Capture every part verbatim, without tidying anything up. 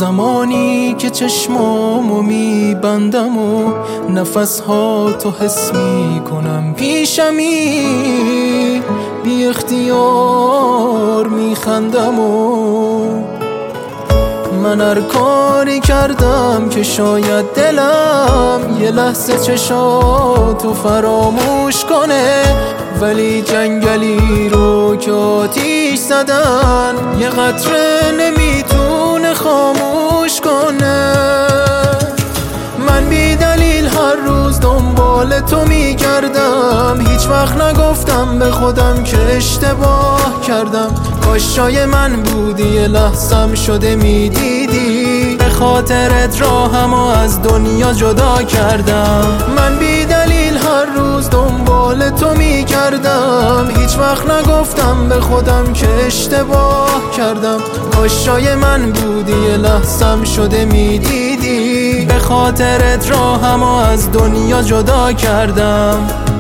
زمانی که چشمامو میبندم و نفسها تو حس میکنم پیشمی، بی اختیار میخندم و من هر کاری کردم که شاید دلم یه لحظه چشاتو فراموش کنه، ولی جنگلی رو که آتیش زدن یه قطره نمیتونه خاموش کنه. من بی دلیل هر روز دنبال تو میگردم، هیچ وقت نگفتم به خودم که اشتباه کردم. کاش جای من بودی یه لحظم شده میدیدی، به خاطرت راهمو از دنیا جدا کردم. من بی دلیل هر روز دنبال تو میگردم، هیچ وقت نگفتم به خودم که اشتباه کردم. کاش جای من بودی یه لحظم شده میدیدی، به خاطرت راهمو از دنیا جدا کردم.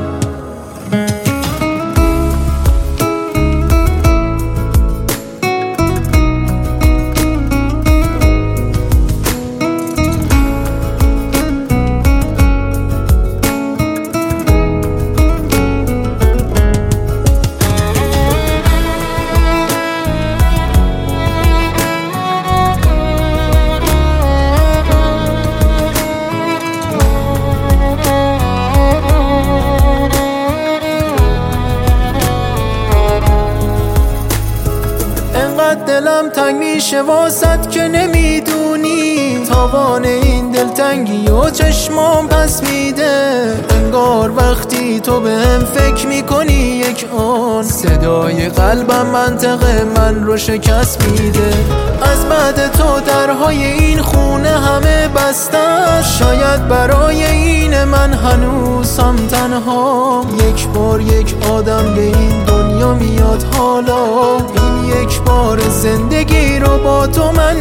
دلم تنگ میشه واسط که نمیدونی، تاوان این دلتنگی و چشمام پس میده. انگار وقتی تو بهم فکر میکنی یک آن، صدای قلبم منطق من رو شکست میده. از بعد تو درهای این خونه همه بسته، شاید برای این من هنوزم تنها. یک بار یک آدم به این دنیا میاد، حالا این یک بار زندگی رو با تو من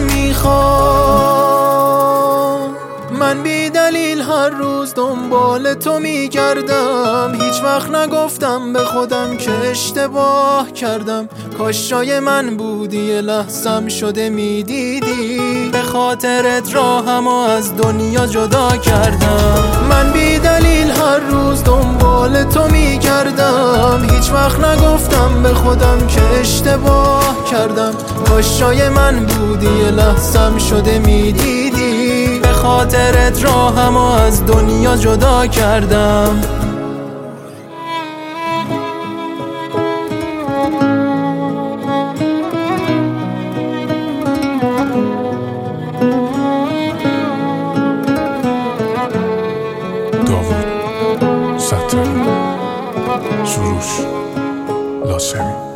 میخوام. من بی دلیل هر روز دنبال تو میگردم، هیچ وقت نگفتم به خودم که اشتباه کردم. کاش جای من بودی یه لحظم شده میدیدی، به خاطرت راهمو از دنیا جدا کردم. من بی دلیل هر روز دنبال تو میگردم، هیچ وقت نگفتم به خودم که اشتباه کردم. کاش جای من بودی یه لحظم شده میدیدی، به خاطرت راهمو از دنیا جدا کردم. داوود ستاری، سروش لاسمی.